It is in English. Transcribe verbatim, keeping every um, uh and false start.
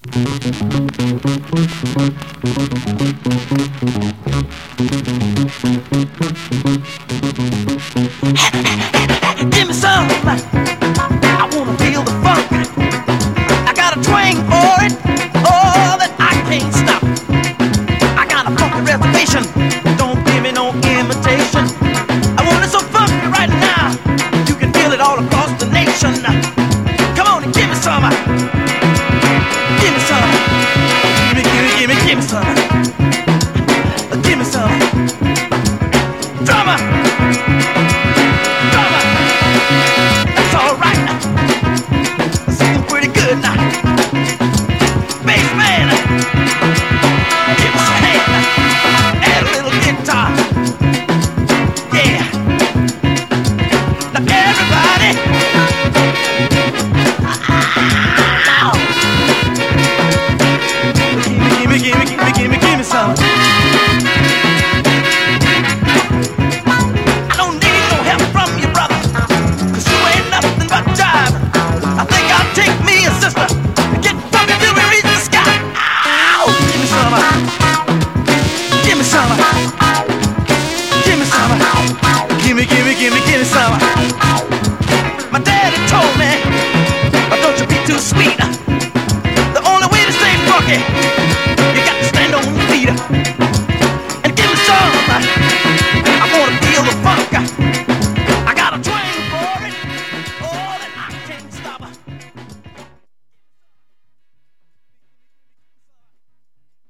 Give me some. I wanna feel the funk. I got a twang for it. Oh, that I can't stop. I got a funky reservation. Don't give me no imitation. I want it so funky right now. You can feel it all across the nation. Come on and give me some. Give me some. Give me, give me, give me, give me some. Give me some. Drummer. Drummer. That's all right. Singing pretty good now. Bass man. Give us a hand. Add a little guitar. Yeah. Now everybody. Ow. Give me, give me, give me, give me, give me some. I don't need no help from you, brother, 'cause you ain't nothing but jive. I think I'll take me a sister and get funky till we reach the sky. Ow! Give me some. Give me some. Give me some. Give me, give me, give me, give me some. My daddy told me, oh, don't you be too sweet. The only way to stay funky